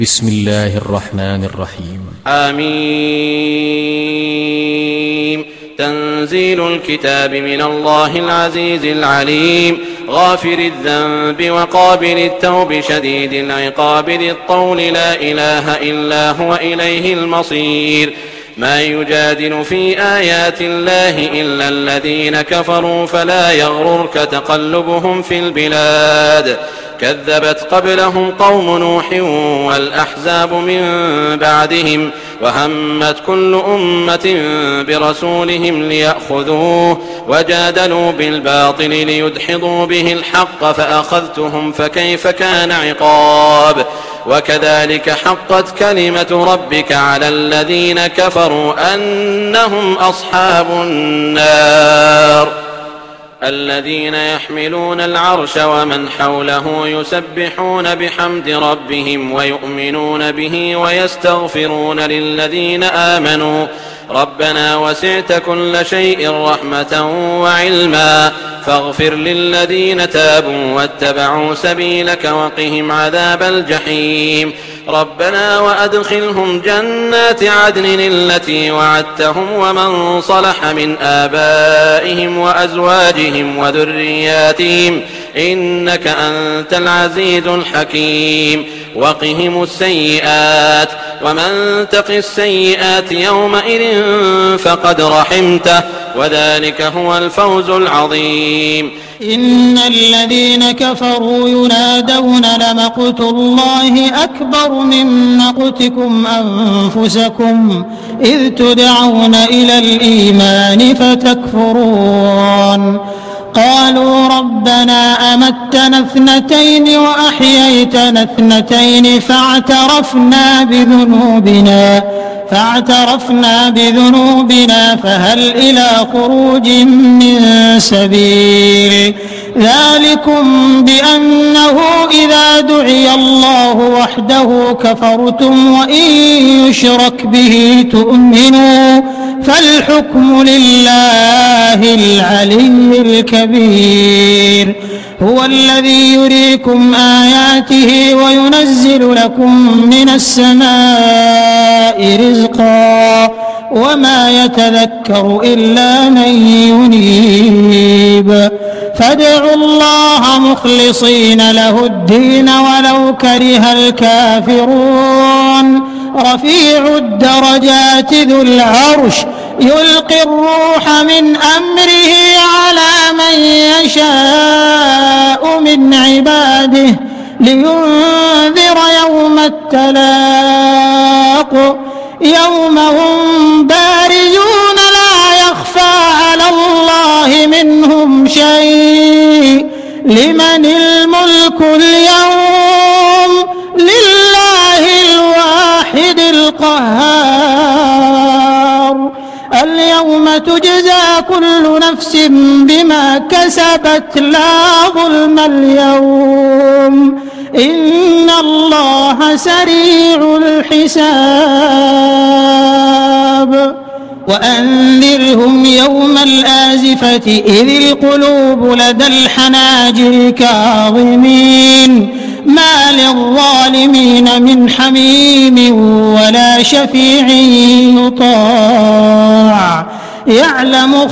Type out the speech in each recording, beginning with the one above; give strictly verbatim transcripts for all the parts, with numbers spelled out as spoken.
بسم الله الرحمن الرحيم. آمين. تنزيل الكتاب من الله العزيز العليم، غافر الذنب وقابل التوب شديد العقاب ذي الطول، لا إله إلا هو إليه المصير. ما يجادل في آيات الله إلا الذين كفروا، فلا يغررك تقلبهم في البلاد. كذبت قبلهم قوم نوح والأحزاب من بعدهم، وهمت كل أمة برسولهم ليأخذوه، وجادلوا بالباطل ليدحضوا به الحق، فأخذتهم فكيف كان عقاب. وكذلك حقت كلمة ربك على الذين كفروا أنهم أصحاب النار. الذين يحملون العرش ومن حوله يسبحون بحمد ربهم ويؤمنون به ويستغفرون للذين آمنوا ربنا وسعت كل شيء رحمة وعلما، فاغفر للذين تابوا واتبعوا سبيلك وقهم عذاب الجحيم. ربنا وأدخلهم جنات عدن التي وعدتهم ومن صلح من آبائهم وأزواجهم وذرياتهم إنك أنت العزيز الحكيم. وقهم السيئات، ومن تق السيئات يومئذ فقد رحمته، وذلك هو الفوز العظيم. إن الذين كفروا ينادون لمقت الله أكبر من مقتكم أنفسكم إذ تدعون إلى الإيمان فتكفرون. قالوا ربنا أمتنا اثنتين وأحييتنا اثنتين فاعترفنا بذنوبنا فاعترفنا بذنوبنا فهل إلى خروج من سبيل. ذلكم بأنه إذا دعي الله وحده كفرتم وإن يشرك به تؤمنوا، فالحكم لله العلي الكبير. هو الذي يريكم آياته وينزل لكم من السماء رزقا وما يتذكر إلا من ينيب. فادعوا الله مخلصين له الدين ولو كره الكافرون. رفيع الدرجات ذو العرش يلقي الروح من أمره على من يشاء من عباده لينذر يوم التلاق، يوم هم بارزون لا يخفى على الله منهم شيء. لمن الملك اليوم؟ لله الواحد القهار. اليوم تجزى كل نفس بما كسبت لا ظلم اليوم، إن الله سريع الحساب. وأنذرهم يوم الآزفة إذ القلوب لدى الحناجر كاظمين، ما للظالمين من حميم ولا شفيع يطاع. يعلم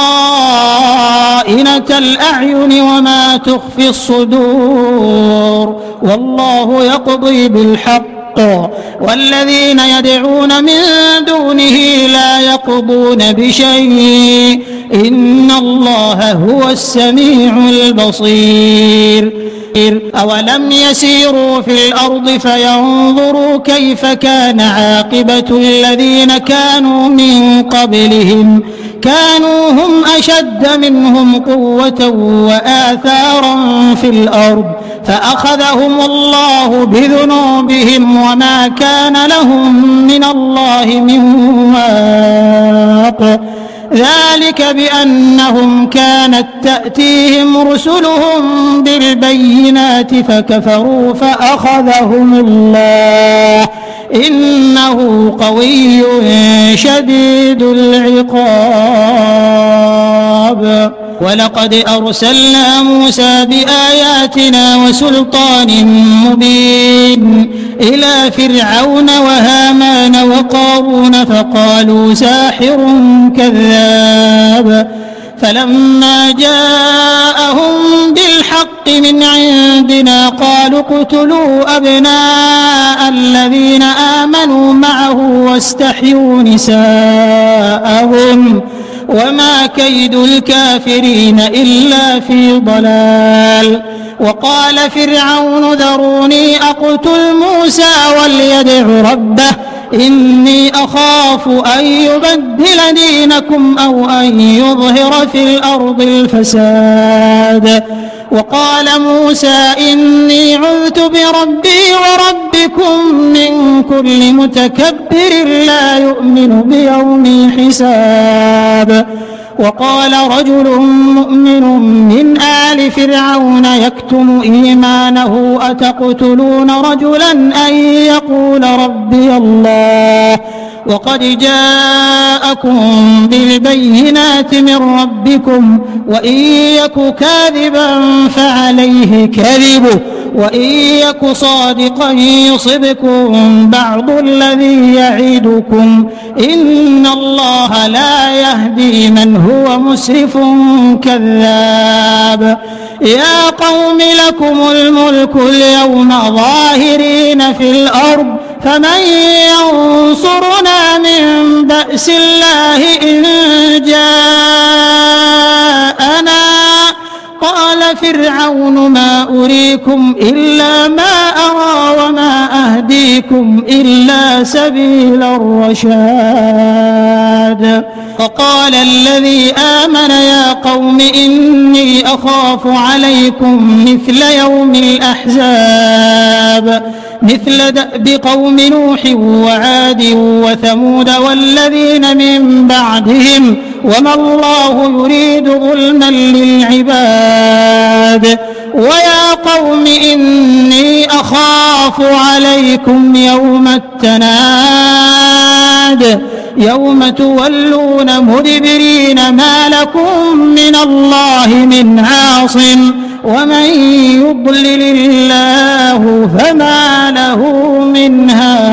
خائنة الأعين وما تخفي الصدور، والله يقضي بالحق والذين يدعون من دونه لا يقضون بشيء، إن الله هو السميع البصير. أولم يسيروا في الأرض فينظروا كيف كان عاقبة الذين كانوا من قبلهم، كانوا هم أشد منهم قوة وآثارا في الأرض فأخذهم الله بذنوبهم وما كان لهم من الله من واق. ذلك بأنهم كانت تأتيهم رسلهم بالبينات فكفروا فأخذهم الله، إنه قوي شديد العقاب. ولقد أرسلنا موسى بآياتنا وسلطان مبين إلى فرعون وهامان وقارون فقالوا ساحر كذاب فلما جاءهم بالحق من عندنا قالوا اقتلوا أبناء الذين آمنوا معه واستحيوا نساءهم وما كيد الكافرين إلا في ضلال. وقال فرعون ذروني أقتل موسى وليدع ربه إني أخاف أن يبدل دينكم أو أن يظهر في الأرض الفساد. وقال موسى إني عذت بربي وربكم من كل متكبر لا يؤمن بيوم الحساب. وقال رجل مؤمن من آل فرعون يكتم إيمانه أتقتلون رجلا أن يقول ربي الله وقد جاءكم بالبينات من ربكم وإن يك كاذبا فعليه كذبه وإن يك صادقا يصبكم بعض الذي يعدكم إن الله لا يهدي من هو مسرف كذاب. يا قوم لكم الملك اليوم ظاهرين في الأرض فمن ينصرنا من بأس الله إن جاءنا. قال فرعون ما أريكم إلا ما أرى وما أهديكم إلا سبيل الرشاد. فقال الذي آمن يا قوم إني أخاف عليكم مثل يوم الأحزاب مثل دأب قوم نوح وعاد وثمود والذين من بعدهم وما الله يريد ظلما للعباد. ويا قوم إني أخاف عليكم يوم التناد يوم تولون مدبرين ما لكم من الله من عاصم ومن يضلل الله فما له من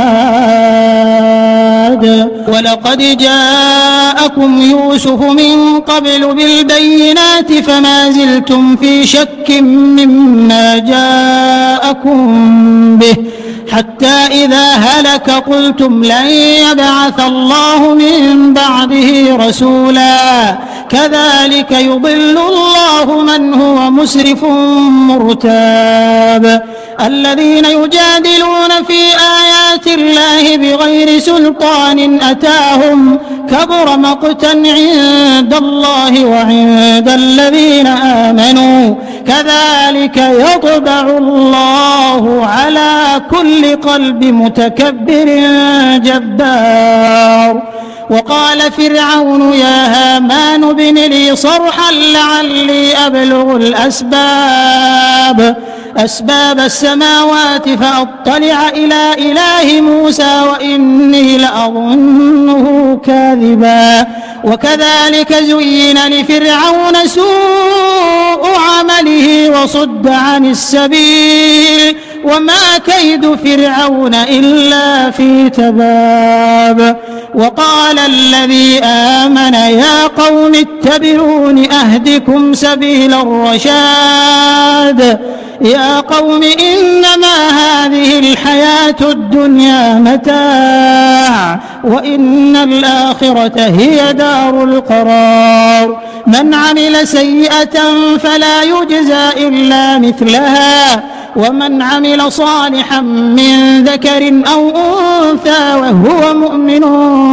هاد. ولقد جاءكم يوسف من قبل بالبينات فما زلتم في شك مما جاءكم به حتى إذا هلك قلتم لن يبعث الله من بعده رسولا كذلك يضل الله من هو مسرف مرتاب. الذين يجادلون في آيات الله بغير سلطان أتاهم كبر مقتا عند الله وعند الذين آمنوا كذلك يطبع الله على كل قلب متكبر جبار. وقال فرعون يا هامان ابن لي صرحا لعلي أبلغ الأسباب أسباب السماوات فأطلع إلى إله موسى وإني لأظنه كاذبا. وكذلك زين لفرعون سوء عمله وصد عن السبيل وما كيد فرعون إلا في تباب. وقال الذي آمن يا قوم اتبعون أهدكم سبيل الرشاد. يا قوم إنما هذه الحياة الدنيا متاع وإن الآخرة هي دار القرار. من عمل سيئة فلا يجزى إلا مثلها ومن عمل صالحا من ذكر أو أنثى وهو مؤمن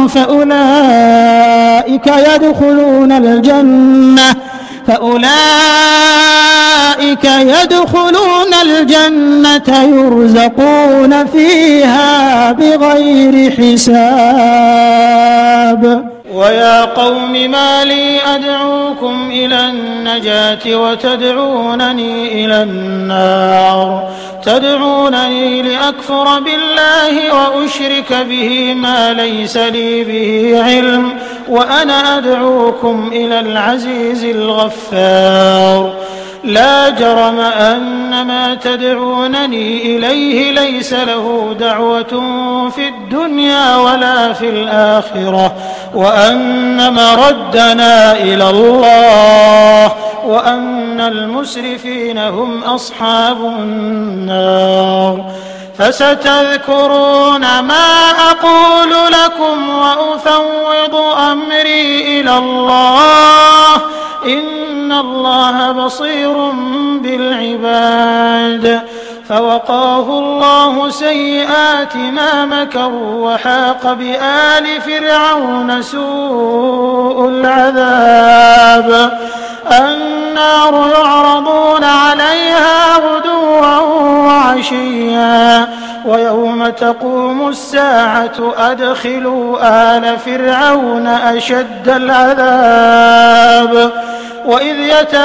فأولئك يدخلون الجنة فأولئك يدخلون الجنة يرزقون فيها بغير حساب. ويا قوم ما لي أدعوكم إلى النجاة وتدعونني إلى النار تدعونني لأكفر بالله وأشرك به ما ليس لي به علم وأنا أدعوكم إلى العزيز الغفار. لا جرم أن ما تدعونني إليه ليس له دعوة في الدنيا ولا في الآخرة، وأن مردنا إلى الله، وأن المسرفين هم أصحاب النار. فستذكرون ما أقول لكم وأفوض أمري إلى الله، إن الله بصير بالعباد. فوقاه الله سيئات ما مكروا وحاق بآل فرعون سوء العذاب. النار يعرضون عليها غدوا وعشيا ويوم تقوم الساعة أدخلوا آل فرعون أشد العذاب. وإذ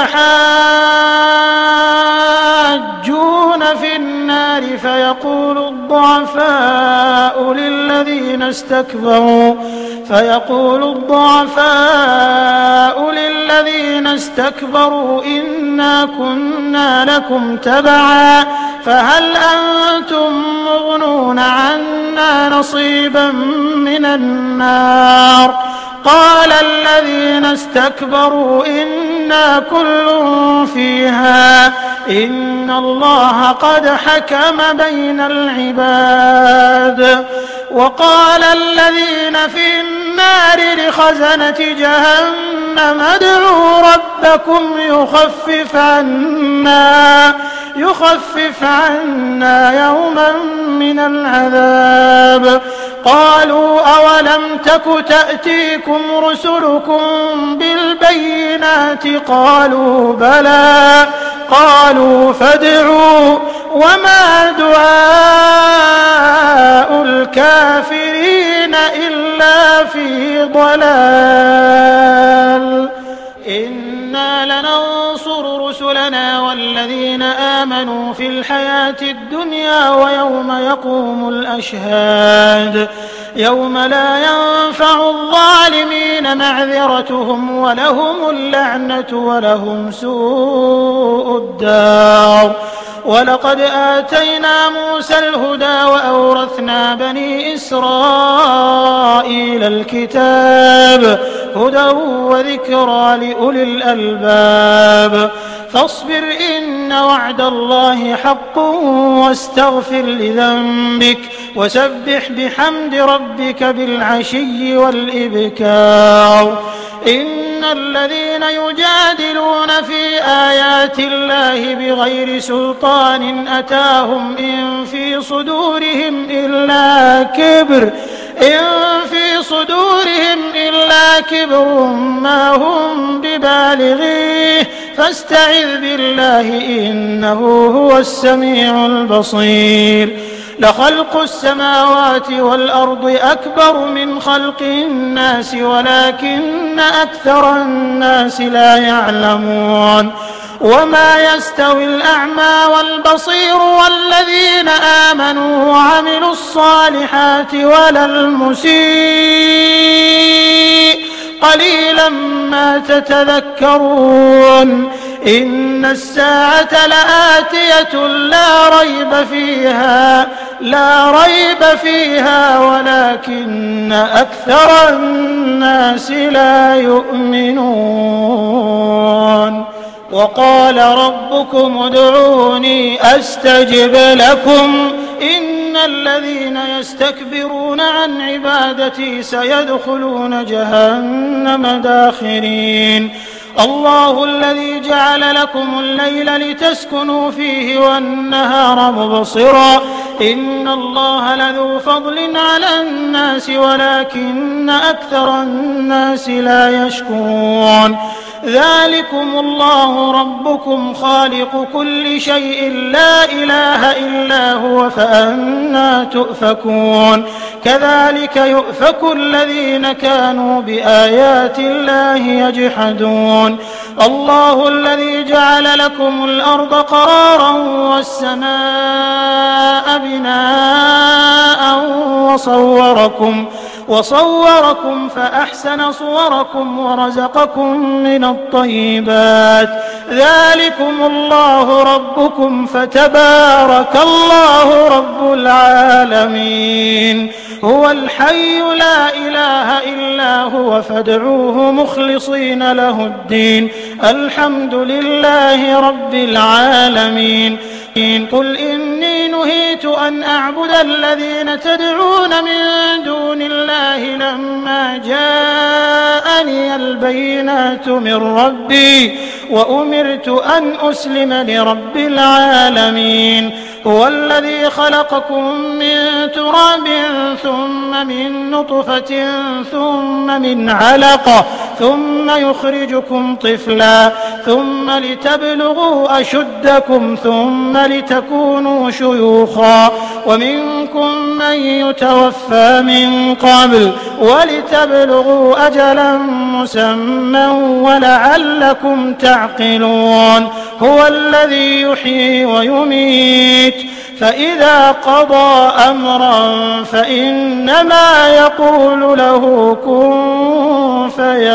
يتحاجون في النار فيقول الضعفاء للذين استكبروا فيقول الضعفاء للذين استكبروا إنا كنا لكم تبعا فهل أنتم مغنون عنا نصيبا من النار. قال الذين استكبروا إنا كل فيها إن الله قد حكم بين العباد. وقال الذين في النار لخزنة جهنم ادعوا ربكم يخفف عنا يخفف عنا يوما من العذاب. قالوا أولم تك تأتيكم رسلكم بالبينات قالوا بلى قالوا فادعوا وما دعاء الكافرين إلا في ضلال. إنا لننصر رسلنا والذين آمنوا في الحياة الدنيا ويوم يقوم الأشهاد يوم لا ينفع الظالمين معذرتهم ولهم اللعنة ولهم سوء الدار. ولقد آتينا موسى الهدى وأورثنا بني إسرائيل الكتاب هدى وذكرى لأولي الألباب. فاصبر إن وعد الله حق واستغفر لذنبك وسبح بحمد ربك بالعشي والإبكار. إن الذين يجادلون في آيات الله بغير سلطان أتاهم إن في صدورهم إلا كبر إن في صدورهم إلا كبر ما هم ببالغيه فاستعذ بالله إنه هو السميع البصير. لخلق السماوات والأرض أكبر من خلق الناس ولكن أكثر الناس لا يعلمون. وما يستوي الأعمى والبصير والذين آمنوا وعملوا الصالحات ولا المسيء قليلا ما تتذكرون. إن الساعة لآتية لا ريب فيها لا ريب فيها ولكن أكثر الناس لا يؤمنون. وقال ربكم ادعوني أستجب لكم إن الذين يستكبرون عن عبادتي سيدخلون جهنم داخرين. الله الذي جعل لكم الليل لتسكنوا فيه والنهار مبصرا إن الله لذو فضل على الناس ولكن أكثر الناس لا يشكرون. ذلكم الله ربكم خالق كل شيء لا إله إلا هو فأنى تؤفكون. كذلك يؤفك الذين كانوا بآيات الله يجحدون. الله الذي جعل لكم الأرض قرارا والسماء بناء وصوركم وصوركم فأحسن صوركم ورزقكم من الطيبات ذلكم الله ربكم فتبارك الله رب العالمين هو الحي لا إله إلا هو فادعوه مخلصين له الدين الحمد لله رب العالمين قل إني نهيت أن أعبد الذين تدعون من دون الله لما جاءني البينات من ربي وأمرت أن أسلم لرب العالمين هو الذي خلقكم من تراب ثم من نطفة ثم من علقة ثم يخرجكم طفلا ثم لتبلغوا أشدكم ثم لتكونوا شيوخا ومنكم من يتوفى من قبل ولتبلغوا أجلا مسمى ولعلكم تعقلون هو الذي يحيي ويميت فإذا قضى أمرا فإنما يقول له كن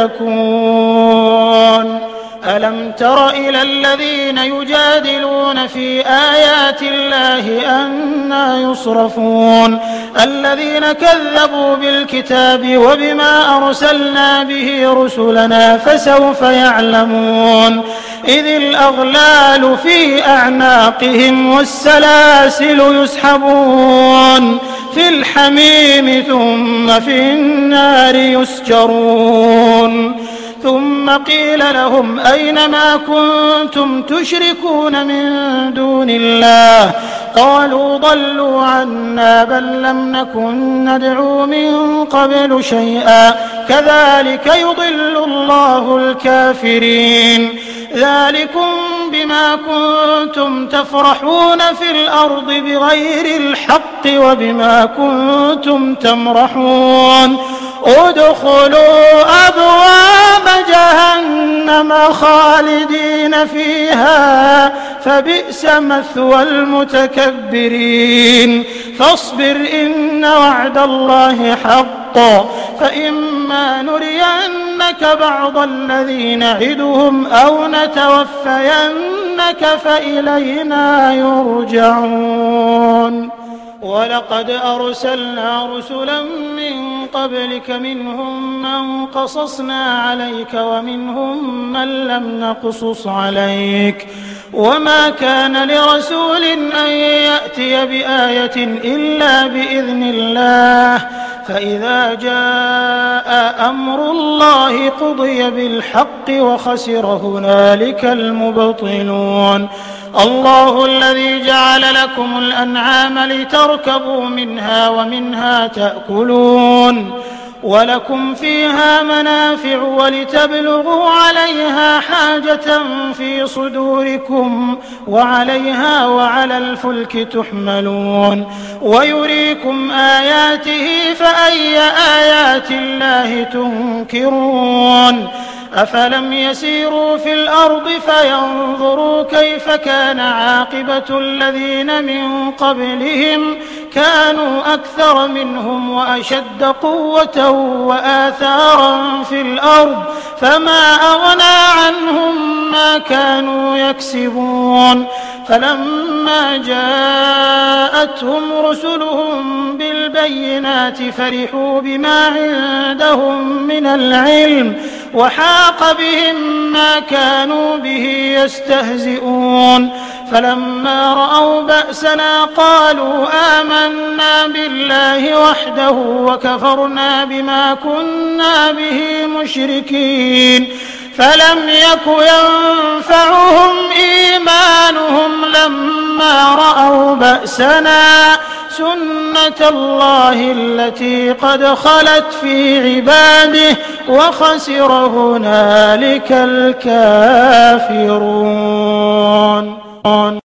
فيكون ألم تر إلى الذين يجادلون في آيات الله أنى يصرفون الذين كذبوا بالكتاب وبما أرسلنا به رسلنا فسوف يعلمون إذ الأغلال في أعناقهم والسلاسل يسحبون في الحميم ثم في النار يسجرون ثم قيل لهم أين ما كنتم تشركون من دون الله قالوا ضلوا عنا بل لم نكن ندعو من قبل شيئا كذلك يضل الله الكافرين ذلكم بما كنتم تفرحون في الأرض بغير الحق وبما كنتم تمرحون ادخلوا أبواب جهنم خالدين فيها فبئس مثوى المتكبرين فاصبر إن وعد الله حق فإما نرينك بعض الذي نعدهم أو نتوفينك فإلينا يرجعون ولقد أرسلنا رسلا من قبلك منهم من قصصنا عليك ومنهم من لم نقصص عليك وما كان لرسول أن يأتي بآية إلا بإذن الله فإذا جاء أمر الله قضي بالحق وخسر هنالك المبطلون الله الذي جعل لكم الأنعام لتركبوا منها ومنها تأكلون ولكم فيها منافع ولتبلغوا عليها حاجة في صدوركم وعليها وعلى الفلك تحملون ويريكم آياته فأي آيات الله تنكرون أفلم يسيروا في الأرض فينظروا كيف كان عاقبة الذين من قبلهم كانوا أكثر منهم وأشد قوة وآثارا في الأرض فما أغنى عنهم ما كانوا يكسبون فلما جاءتهم رسلهم بالبينات فرحوا بما عندهم من العلم وحاق بهم ما كانوا به يستهزئون فلما رأوا بأسنا قالوا آمنا بالله وحده وكفرنا بما كنا به مشركين فلم يك ينفعهم إيمانهم لما رأوا بأسنا سنة الله التي قد خلت في عباده وخسر هنالك الكافرون.